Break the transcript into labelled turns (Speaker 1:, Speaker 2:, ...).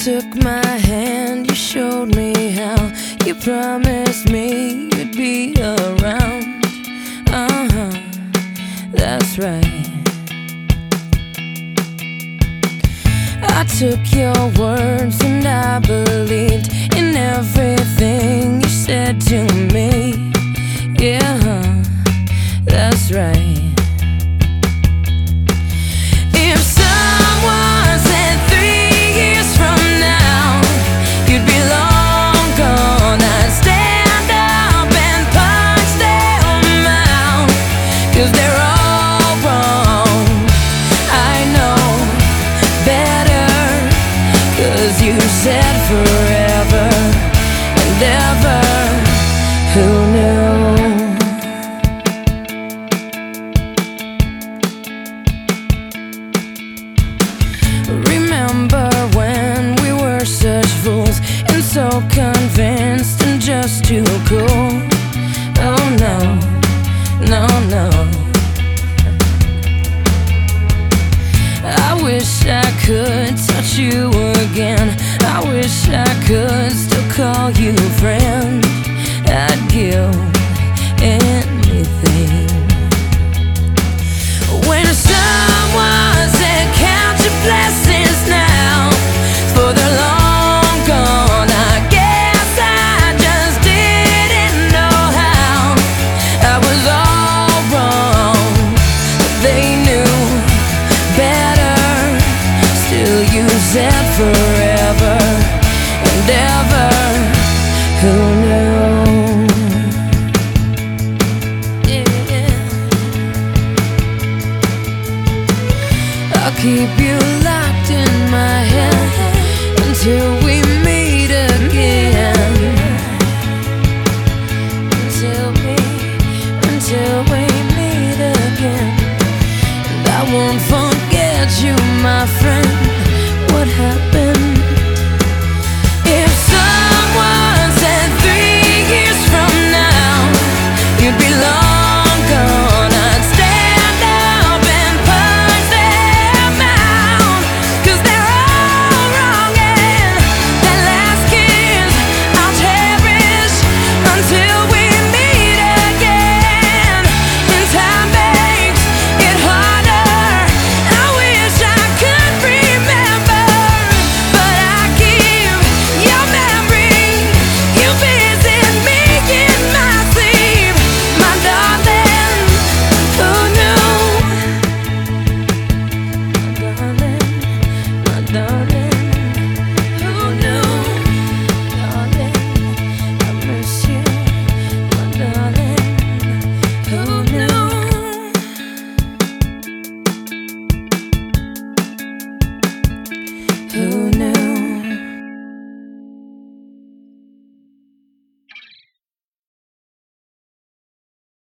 Speaker 1: took my hand, you showed me how. You promised me you'd be around. That's right. I took your words and I believed in everything you said to me. Yeah, that's right. If someone said 3 years from now you'd be long gone, I'd stand up and punch them out, 'cause they're all wrong. I know better, 'cause you said forever and ever. Who knew? Remember when we were such fools and so convinced and just too cool? Oh no, no, no. I wish I could touch you again. I wish I could still call you friend. I'd give anything. When someone said count your blessings now, for they're long gone, I guess I just didn't know how. I was all wrong, but they knew better. Still you said forever and ever. Who knew? I'll keep you locked in my head until we meet again. Until we meet again. And I won't forget you, my friend. What happened? If someone said 3 years from now you'd be long gone,